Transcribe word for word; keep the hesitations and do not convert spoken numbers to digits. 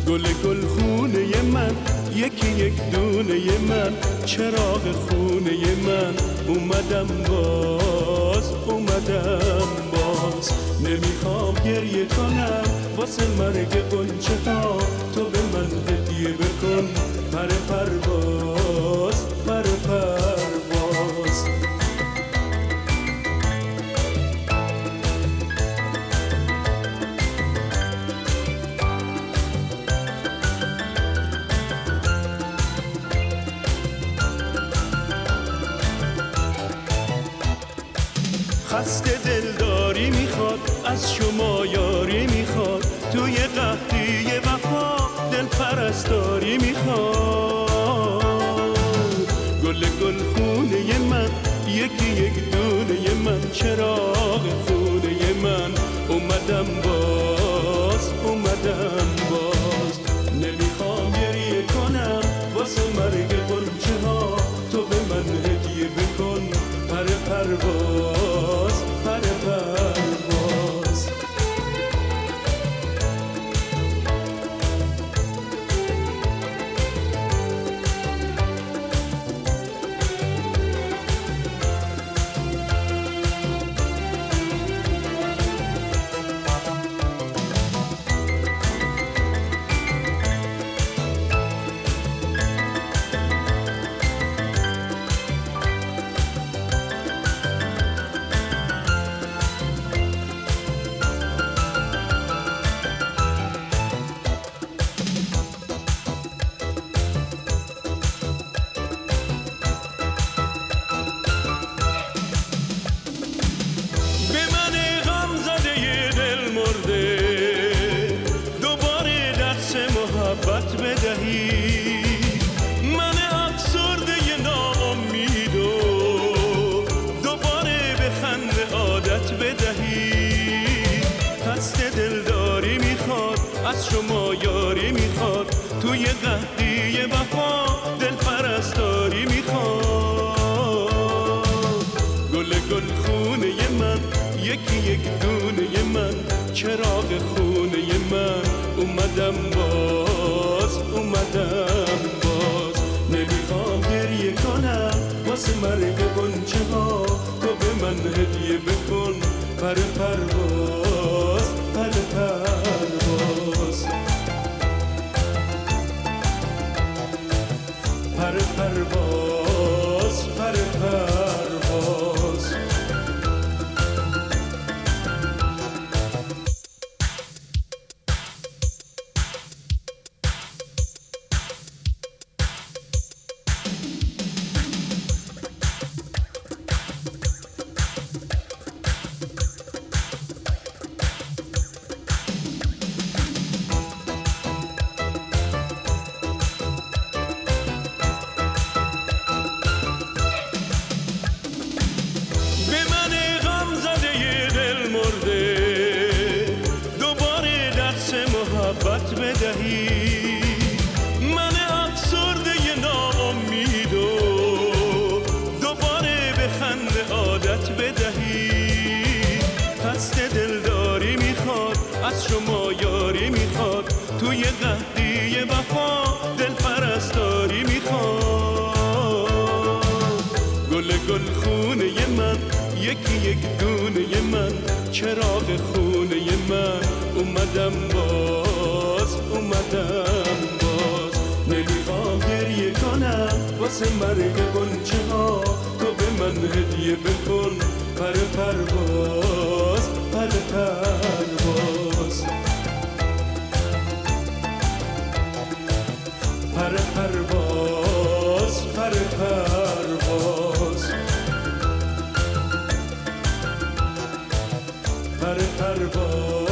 گل گل خونه من، یکی یک دونه من، چراغ خونه من. اومدم باز، اومدم باز. نمیخوام گریه کنم واسه مرگ غنچه ها، تو به من هدیه بکن پر پرواز، پر پرواز. خسته دلداری میخواد، از شما یاری میخواد، توی قحطی وفا دل پرستاری میخواد. گل گل خونه من، یکی یک دونه من، چراغ خونه من. اومدم باز، اومدم باز. نمیخوام گریه کنم واسه مرگ غنچه ها، تو به من هدیه بکن پر پرواز، پر پرواز. محبت بدهی من افسرده ناامید و دوباره به خنده عادت بدهی. خسته دلداری میخواد، از شما یاری میخواد، توی قحطی وفا دل پرستاری میخواد. گل گل خونه من، یکی یک دونه من، چراغ خونه من. اومدم باز، اومدم باز. نمیخوام گریه کنم واسه مرگ غنچه ها، تو به من هدیه بکن پر پرواز، پر پرواز. پر پرواز، پر پرواز. محبت بدهی من افسرده ناامید و دوباره به خنده عادت بدهی. خسته دلداری میخواد، از شما یاری میخواد، توی قحطی وفا دل پرستاری میخواد. گل گل خونه من، یکی یک دونه من، چراغ خونه من. اومدم باز، اومدم باز. نمیخوام گریه کنم واسه مرگ غنچه ها، تو به من هدیه بکن پر پرواز، پر پرواز. پر پرواز، پر پرواز. پر پرواز.